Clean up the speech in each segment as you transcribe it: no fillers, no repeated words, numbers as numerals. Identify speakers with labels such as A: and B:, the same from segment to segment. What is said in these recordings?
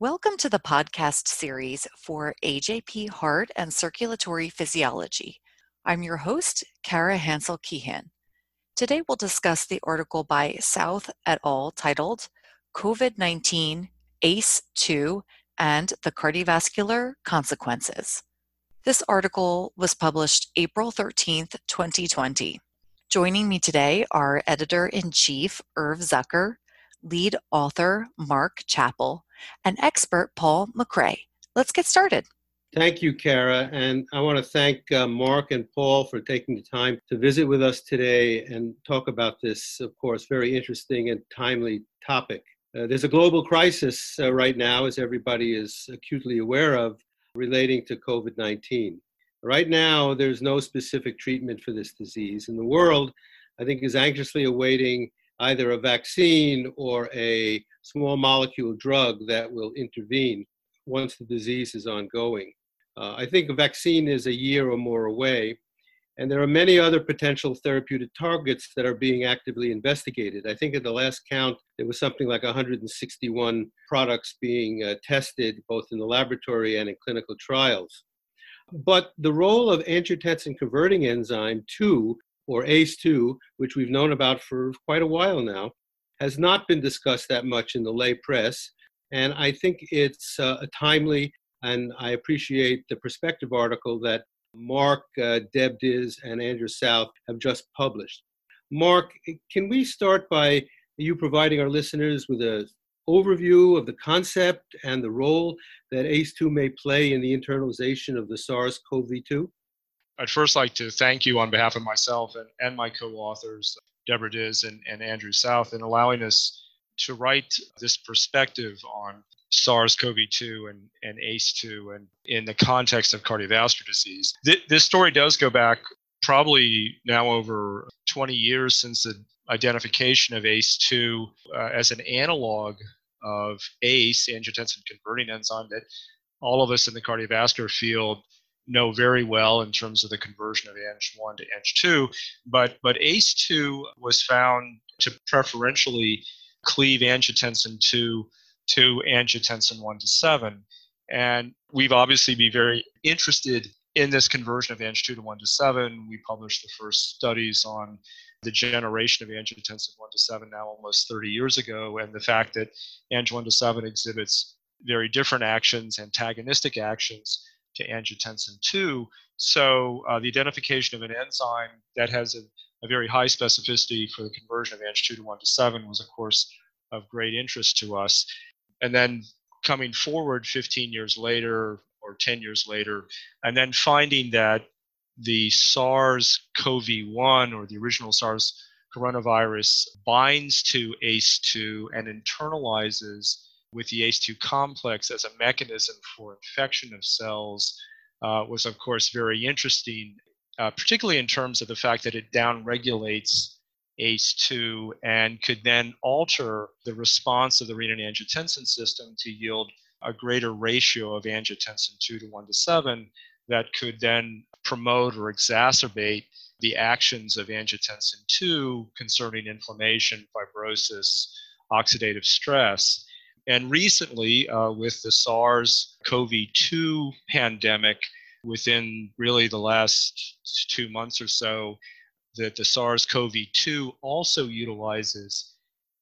A: Welcome to the podcast series for AJP Heart and Circulatory Physiology. I'm your host, Kara Hansel-Keehan. Today we'll discuss the article by South et al. Titled COVID-19, ACE2, and the Cardiovascular Consequences. This article was published April 13th, 2020. Joining me today are Editor-in-Chief Irv Zucker, lead author Mark Chappell, and expert Paul McRae. Let's get started.
B: Thank you, Kara, and I want to thank Mark and Paul for taking the time to visit with us today and talk about this, of course, very interesting and timely topic. There's a global crisis right now, as everybody is acutely aware of, relating to COVID-19. Right now, there's no specific treatment for this disease, and the world, I think, is anxiously awaiting either a vaccine or a small molecule drug that will intervene once the disease is ongoing. I think a vaccine is a year or more away, and there are many other potential therapeutic targets that are being actively investigated. I think at the last count, there was something like 161 products being tested, both in the laboratory and in clinical trials. But the role of angiotensin converting enzyme 2, or ACE2, which we've known about for quite a while now, has not been discussed that much in the lay press. And I think it's a timely, and I appreciate the perspective article that Mark, Deb Diz, and Andrew South have just published. Mark, can we start by you providing our listeners with an overview of the concept and the role that ACE2 may play in the internalization of the SARS-CoV-2?
C: I'd first like to thank you on behalf of myself and my co-authors, Deborah Diz and Andrew South, in allowing us to write this perspective on SARS-CoV-2 and ACE2 and in the context of cardiovascular disease. This story does go back probably now over 20 years since the identification of ACE2 as an analog of ACE, angiotensin converting enzyme, that all of us in the cardiovascular field know very well in terms of the conversion of Ang1 to Ang2, but ACE2 was found to preferentially cleave angiotensin 2 to angiotensin 1 to 7. And we've obviously been very interested in this conversion of Ang2 to 1 to 7. We published the first studies on the generation of angiotensin 1 to 7 now almost 30 years ago, and the fact that Ang1 to 7 exhibits very different actions, antagonistic actions to angiotensin 2. So the identification of an enzyme that has a very high specificity for the conversion of Ang2 to 1 to 7 was, of course, of great interest to us. And then coming forward 15 years later or 10 years later, and then finding that the SARS-CoV-1 or the original SARS coronavirus binds to ACE2 and internalizes with the ACE2 complex as a mechanism for infection of cells was, of course, very interesting, particularly in terms of the fact that it downregulates ACE2 and could then alter the response of the renin-angiotensin system to yield a greater ratio of angiotensin 2 to 1 to 7 that could then promote or exacerbate the actions of angiotensin 2 concerning inflammation, fibrosis, oxidative stress. And recently, with the SARS-CoV-2 pandemic, within really the last 2 months or so, that the SARS-CoV-2 also utilizes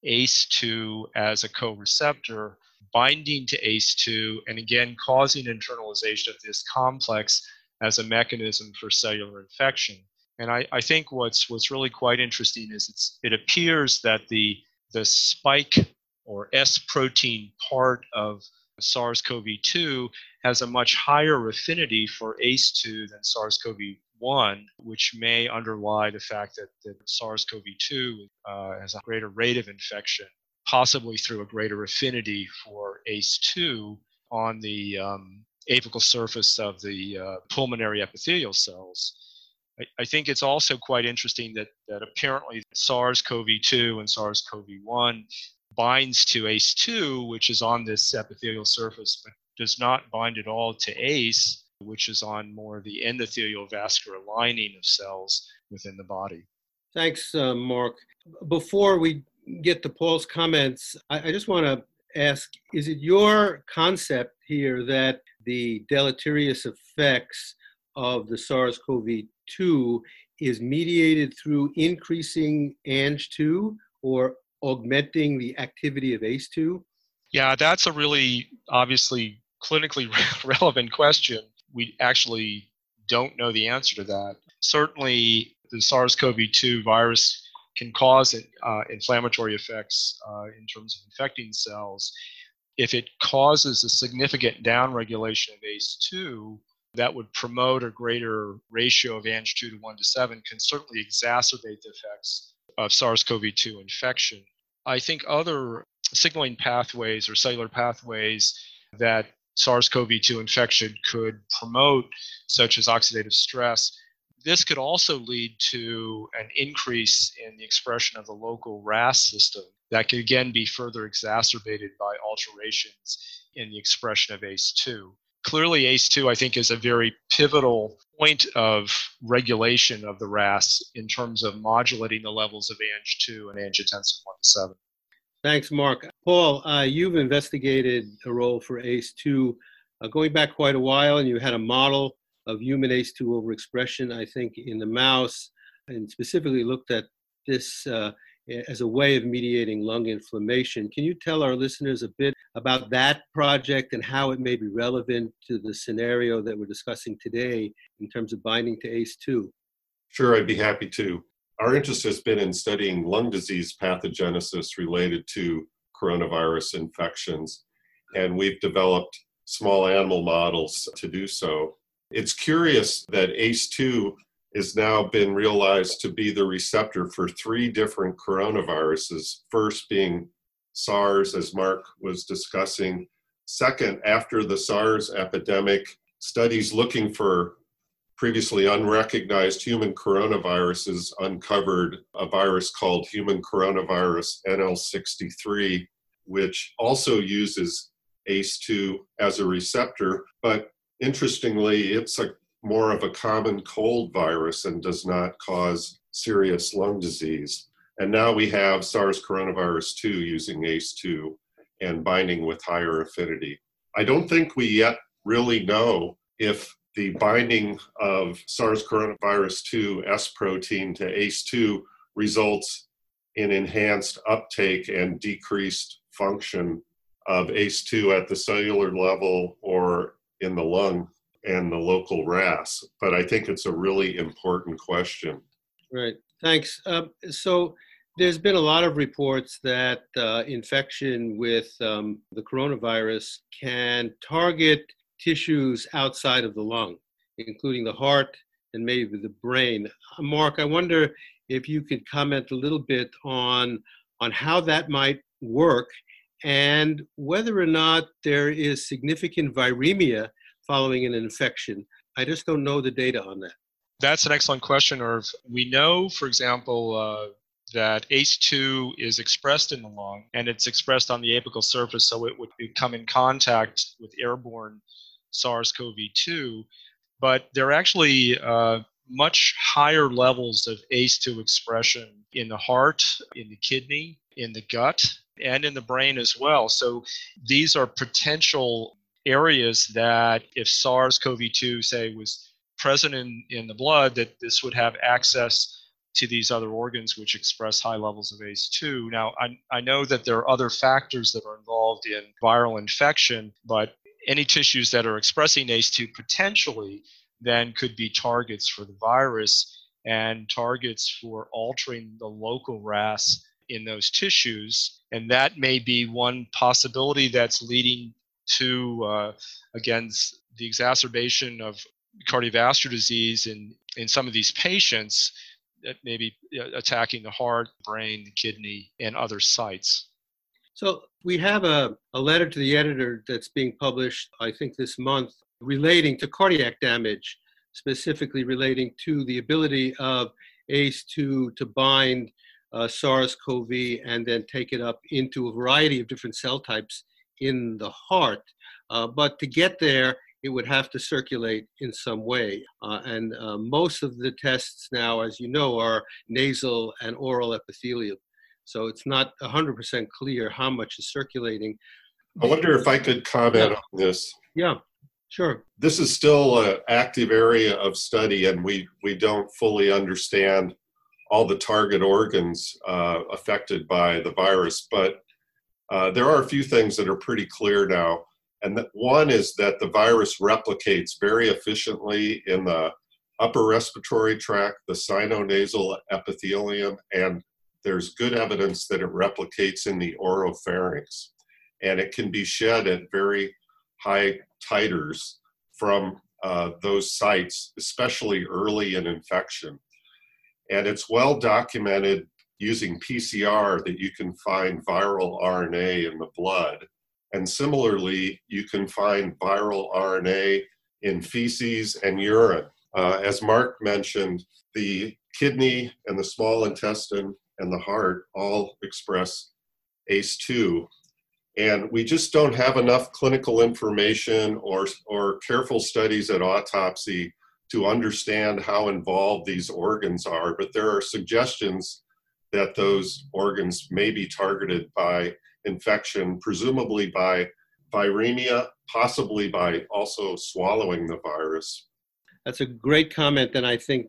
C: ACE2 as a co-receptor, binding to ACE2, and again causing internalization of this complex as a mechanism for cellular infection. And I think what's really quite interesting is it appears that the spike or S protein part of SARS-CoV-2 has a much higher affinity for ACE2 than SARS-CoV-1, which may underlie the fact that SARS-CoV-2 has a greater rate of infection, possibly through a greater affinity for ACE2 on the apical surface of the pulmonary epithelial cells. I think it's also quite interesting that apparently SARS-CoV-2 and SARS-CoV-1 binds to ACE2, which is on this epithelial surface, but does not bind at all to ACE, which is on more the endothelial vascular lining of cells within the body.
B: Thanks, Mark. Before we get to Paul's comments, I just want to ask, is it your concept here that the deleterious effects of the SARS-CoV-2 is mediated through increasing Ang2 or augmenting the activity of ACE2?
C: Yeah, that's a really obviously clinically relevant question. We actually don't know the answer to that. Certainly, the SARS-CoV-2 virus can cause inflammatory effects in terms of infecting cells. If it causes a significant downregulation of ACE2, that would promote a greater ratio of Ang2 to 1 to 7, can certainly exacerbate the effects of SARS-CoV-2 infection. I think other signaling pathways or cellular pathways that SARS-CoV-2 infection could promote, such as oxidative stress, this could also lead to an increase in the expression of the local RAS system that could again be further exacerbated by alterations in the expression of ACE2. Clearly, ACE2, I think, is a very pivotal point of regulation of the RAS in terms of modulating the levels of Ang2 and angiotensin 1 to 7.
B: Thanks, Mark. Paul, you've investigated a role for ACE2 going back quite a while, and you had a model of human ACE2 overexpression, I think, in the mouse, and specifically looked at this as a way of mediating lung inflammation. Can you tell our listeners a bit about that project and how it may be relevant to the scenario that we're discussing today in terms of binding to ACE2?
D: Sure, I'd be happy to. Our interest has been in studying lung disease pathogenesis related to coronavirus infections, and we've developed small animal models to do so. It's curious that ACE2 has now been realized to be the receptor for 3 different coronaviruses, first being SARS, as Mark was discussing. Second, after the SARS epidemic, studies looking for previously unrecognized human coronaviruses uncovered a virus called human coronavirus NL63, which also uses ACE2 as a receptor, but interestingly, it's more of a common cold virus and does not cause serious lung disease. And now we have SARS coronavirus 2 using ACE2 and binding with higher affinity. I don't think we yet really know if the binding of SARS coronavirus 2 S protein to ACE2 results in enhanced uptake and decreased function of ACE2 at the cellular level or in the lung and the local RAS. But I think it's a really important question.
B: Right. Thanks. So there's been a lot of reports that infection with the coronavirus can target tissues outside of the lung, including the heart and maybe the brain. Mark, I wonder if you could comment a little bit on how that might work and whether or not there is significant viremia following an infection. I just don't know the data on that.
C: That's an excellent question, Irv. We know, for example, that ACE2 is expressed in the lung, and it's expressed on the apical surface, so it would come in contact with airborne SARS-CoV-2. But there are actually much higher levels of ACE2 expression in the heart, in the kidney, in the gut, and in the brain as well. So these are potential areas that if SARS-CoV-2, say, was present in the blood, that this would have access to these other organs which express high levels of ACE2. Now, I know that there are other factors that are involved in viral infection, but any tissues that are expressing ACE2 potentially then could be targets for the virus and targets for altering the local RAS in those tissues. And that may be one possibility that's leading to, again, the exacerbation of cardiovascular disease in some of these patients that may be attacking the heart, brain, the kidney, and other sites.
B: So we have a letter to the editor that's being published, I think, this month, relating to cardiac damage, specifically relating to the ability of ACE2 to bind SARS-CoV and then take it up into a variety of different cell types in the heart. But to get there, it would have to circulate in some way. And most of the tests now, as you know, are nasal and oral epithelial. So it's not 100% clear how much is circulating.
D: I wonder if I could comment on this.
B: Yeah, sure.
D: This is still an active area of study, and we don't fully understand all the target organs affected by the virus. But there are a few things that are pretty clear now. And one is that the virus replicates very efficiently in the upper respiratory tract, the sinonasal epithelium, and there's good evidence that it replicates in the oropharynx. And it can be shed at very high titers from those sites, especially early in infection. And it's well documented using PCR that you can find viral RNA in the blood. And similarly, you can find viral RNA in feces and urine. As Mark mentioned, the kidney and the small intestine and the heart all express ACE2. And we just don't have enough clinical information or careful studies at autopsy to understand how involved these organs are. But there are suggestions that those organs may be targeted by infection, presumably by viremia, possibly by also swallowing the virus.
B: That's a great comment, and I think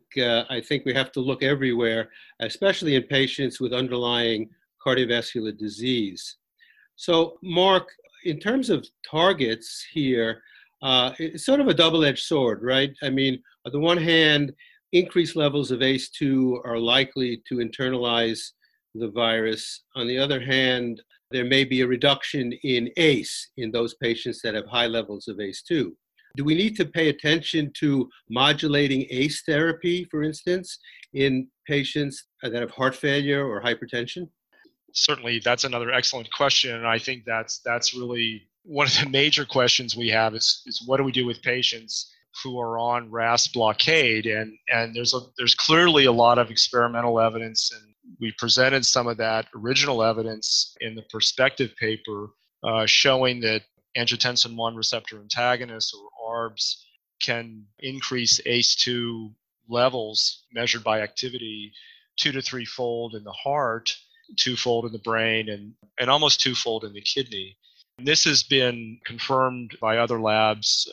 B: we have to look everywhere, especially in patients with underlying cardiovascular disease. So, Mark, in terms of targets here, it's sort of a double-edged sword, right? I mean, on the one hand, increased levels of ACE2 are likely to internalize the virus. On the other hand, there may be a reduction in ACE in those patients that have high levels of ACE2. Do we need to pay attention to modulating ACE therapy, for instance, in patients that have heart failure or hypertension?
C: Certainly, that's another excellent question. And I think that's really one of the major questions we have is what do we do with patients who are on RAS blockade? And there's clearly a lot of experimental evidence, and we presented some of that original evidence in the Perspective paper showing that angiotensin 1 receptor antagonists, or ARBs, can increase ACE2 levels measured by activity 2 to 3-fold in the heart, 2-fold in the brain, and almost 2-fold in the kidney. And this has been confirmed by other labs.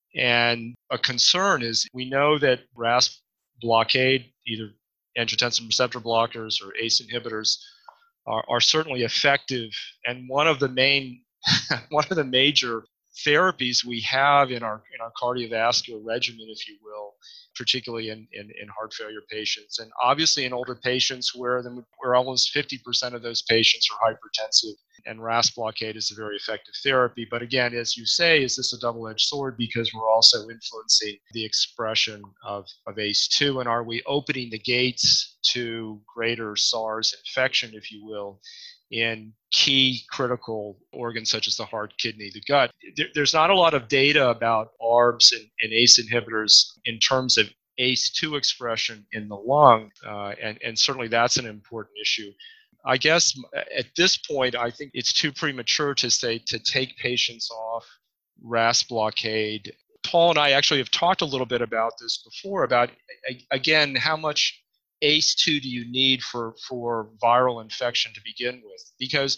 C: And a concern is we know that RAS blockade, either angiotensin receptor blockers or ACE inhibitors, are certainly effective. And one of the major therapies we have in our cardiovascular regimen, if you will, particularly in heart failure patients, and obviously in older patients where almost 50% of those patients are hypertensive, and RAS blockade is a very effective therapy. But again, as you say, is this a double-edged sword because we're also influencing the expression of ACE2, and are we opening the gates to greater SARS infection, if you will, in key critical organs such as the heart, kidney, the gut? There's not a lot of data about ARBs and ACE inhibitors in terms of ACE2 expression in the lung, and certainly that's an important issue. I guess at this point, I think it's too premature to say to take patients off RAS blockade. Paul and I actually have talked a little bit about this before, about, again, how much ACE2 do you need for viral infection to begin with? Because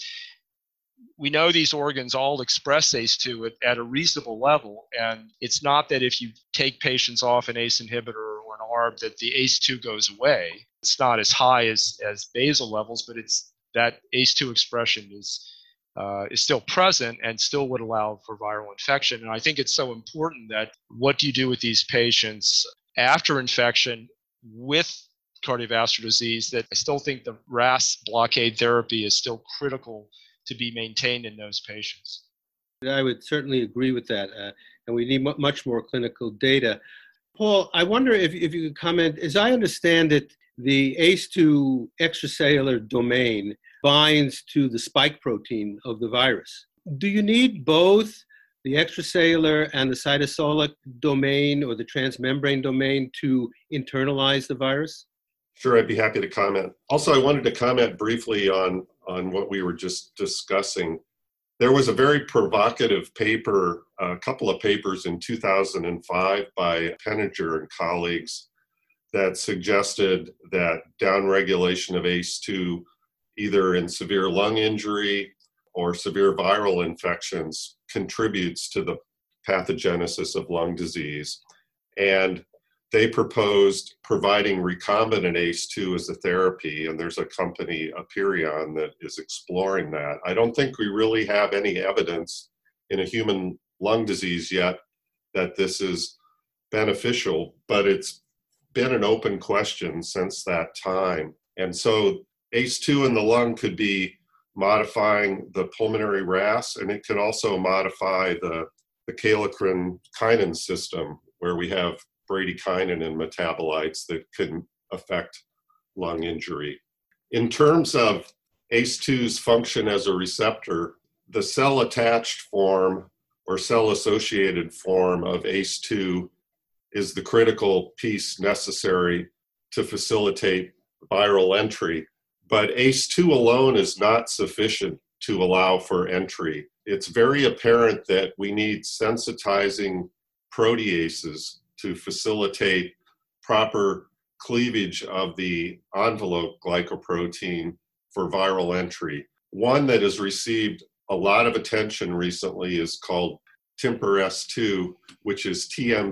C: we know these organs all express ACE2 at a reasonable level, and it's not that if you take patients off an ACE inhibitor or an ARB that the ACE2 goes away. It's not as high as basal levels, but it's that ACE2 expression is still present and still would allow for viral infection. And I think it's so important that what do you do with these patients after infection with cardiovascular disease, that I still think the RAS blockade therapy is still critical to be maintained in those patients.
B: I would certainly agree with that, and we need much more clinical data. Paul, I wonder if you could comment. As I understand it, the ACE2 extracellular domain binds to the spike protein of the virus. Do you need both the extracellular and the cytosolic domain or the transmembrane domain to internalize the virus?
D: Sure, I'd be happy to comment. Also, I wanted to comment briefly on what we were just discussing. There was a very provocative paper, a couple of papers in 2005 by Penninger and colleagues that suggested that downregulation of ACE2, either in severe lung injury or severe viral infections contributes to the pathogenesis of lung disease. And they proposed providing recombinant ACE2 as a therapy, and there's a company, Aperion, that is exploring that. I don't think we really have any evidence in a human lung disease yet that this is beneficial, but it's been an open question since that time. And so ACE2 in the lung could be modifying the pulmonary RAS, and it can also modify the kallikrein-kinin system, where we have bradykinin and metabolites that could affect lung injury. In terms of ACE2's function as a receptor, the cell-attached form or cell-associated form of ACE2 is the critical piece necessary to facilitate viral entry. But ACE2 alone is not sufficient to allow for entry. It's very apparent that we need sensitizing proteases to facilitate proper cleavage of the envelope glycoprotein for viral entry. One that has received a lot of attention recently is called TMPRSS2, which is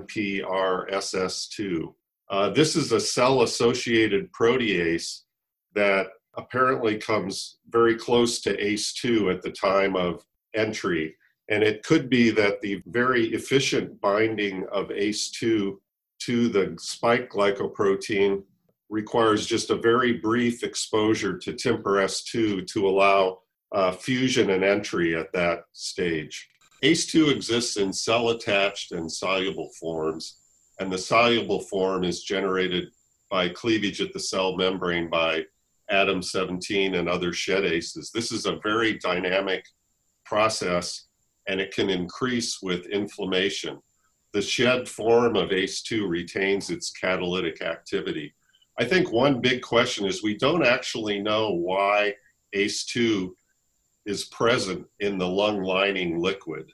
D: TMPRSS2. This is a cell-associated protease that apparently comes very close to ACE2 at the time of entry. And it could be that the very efficient binding of ACE2 to the spike glycoprotein requires just a very brief exposure to TMPRSS2 to allow fusion and entry at that stage. ACE2 exists in cell-attached and soluble forms, and the soluble form is generated by cleavage at the cell membrane by ADAM17 and other shedases. This is a very dynamic process, and it can increase with inflammation. The shed form of ACE2 retains its catalytic activity. I think one big question is we don't actually know why ACE2 is present in the lung lining liquid,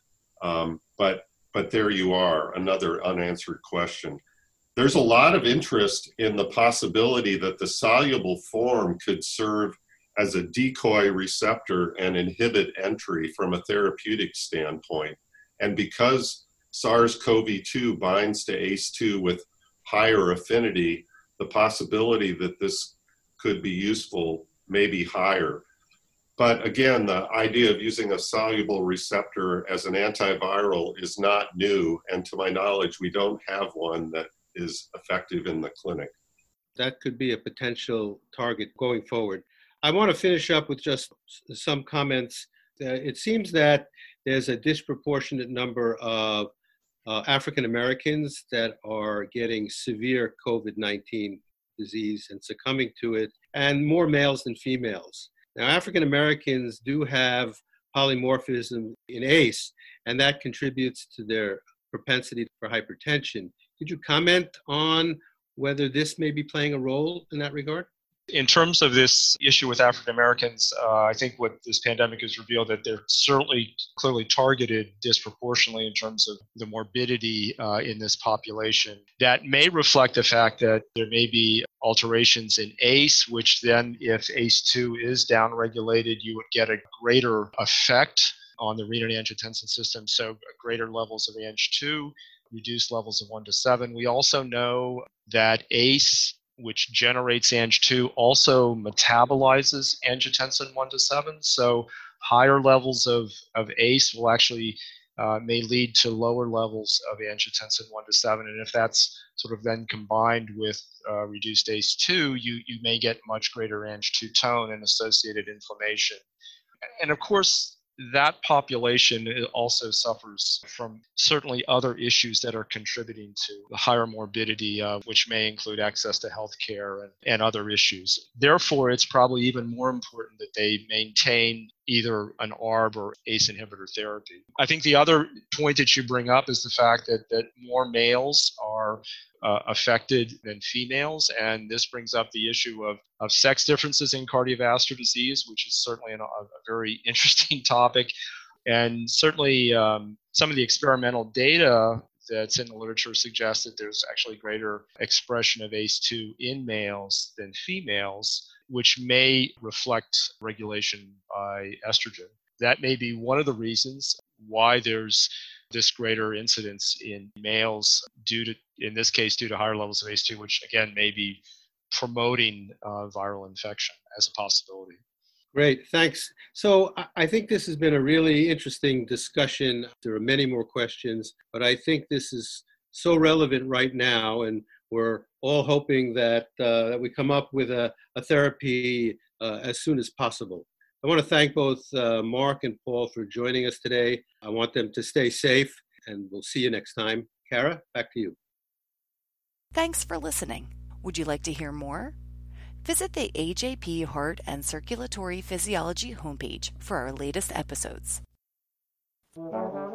D: but there you are, another unanswered question. There's a lot of interest in the possibility that the soluble form could serve as a decoy receptor and inhibit entry from a therapeutic standpoint. And because SARS-CoV-2 binds to ACE2 with higher affinity, the possibility that this could be useful may be higher. But again, the idea of using a soluble receptor as an antiviral is not new, and to my knowledge, we don't have one that is effective in the clinic.
B: That could be a potential target going forward. I want to finish up with just some comments. It seems that there's a disproportionate number of African Americans that are getting severe COVID-19 disease and succumbing to it, and more males than females. Now, African Americans do have polymorphism in ACE, and that contributes to their propensity for hypertension. Could you comment on whether this may be playing a role in that regard?
C: In terms of this issue with African Americans, I think what this pandemic has revealed that they're certainly clearly targeted disproportionately in terms of the morbidity in this population. That may reflect the fact that there may be alterations in ACE, which then if ACE2 is downregulated, you would get a greater effect on the renin-angiotensin system, so greater levels of Ang2, reduced levels of 1 to 7. We also know that ACE, which generates Ang2, also metabolizes angiotensin 1 to 7. So higher levels of ACE will actually may lead to lower levels of angiotensin 1 to 7. And if that's sort of then combined with reduced ACE2, you may get much greater Ang2 tone and associated inflammation. And of course, that population also suffers from certainly other issues that are contributing to the higher morbidity, which may include access to health care and other issues. Therefore, it's probably even more important that they maintain either an ARB or ACE inhibitor therapy. I think the other point that you bring up is the fact that more males are affected than females, and this brings up the issue of sex differences in cardiovascular disease, which is certainly a very interesting topic. And certainly some of the experimental data that's in the literature suggests that there's actually greater expression of ACE2 in males than females, which may reflect regulation by estrogen. That may be one of the reasons why there's this greater incidence in males in this case, due to higher levels of ACE2, which again may be promoting viral infection as a possibility.
B: Great, thanks. So I think this has been a really interesting discussion. There are many more questions, but I think this is so relevant right now, and we're all hoping that we come up with a therapy as soon as possible. I want to thank both Mark and Paul for joining us today. I want them to stay safe, and we'll see you next time. Kara, back to you.
A: Thanks for listening. Would you like to hear more? Visit the AJP Heart and Circulatory Physiology homepage for our latest episodes.